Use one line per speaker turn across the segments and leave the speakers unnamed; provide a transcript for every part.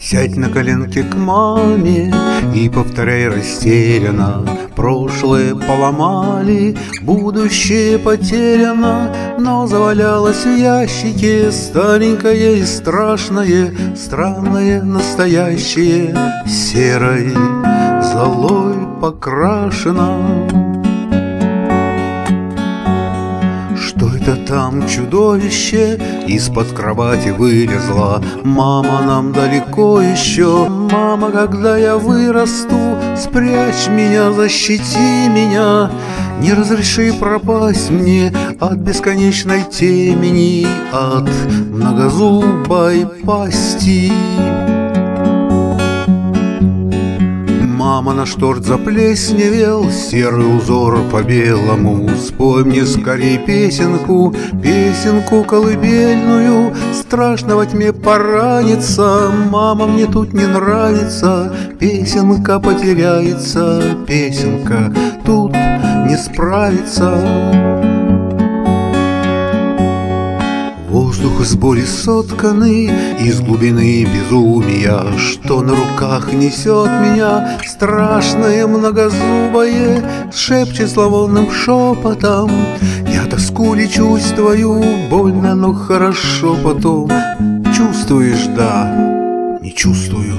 Сядь на коленки к маме и повторяй растерянно: прошлое поломали, будущее потеряно, но завалялось в ящике старенькое и страшное, странное настоящее, серой золой покрашено. Что это там чудовище из-под кровати вылезло? Мама, нам далеко еще. Мама, когда я вырасту, спрячь меня, защити меня, не разреши пропасть мне от бесконечной темени, от многозубой пасти. Мама, наш торт заплесневел, серый узор по белому. Спой мне скорей песенку, песенку колыбельную. Страшно во тьме пораниться, мама, мне тут не нравится. Песенка потеряется, песенка тут не справится. Воздух из боли сотканный, из глубины безумия, что на руках несет меня страшное многозубое, шепчет зловонным шепотом: я тоску лечусь твою, больно, но хорошо потом. Чувствуешь, да, не чувствую.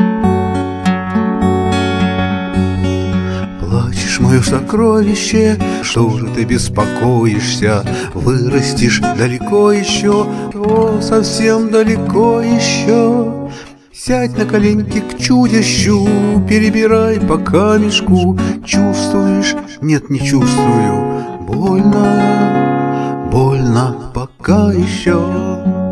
Плачешь, мое сокровище, что же ты беспокоишься? Вырастешь далеко еще, о, совсем далеко еще. Сядь на коленки к чудищу, перебирай по камешку. Чувствуешь? Нет, не чувствую. Больно, больно пока еще.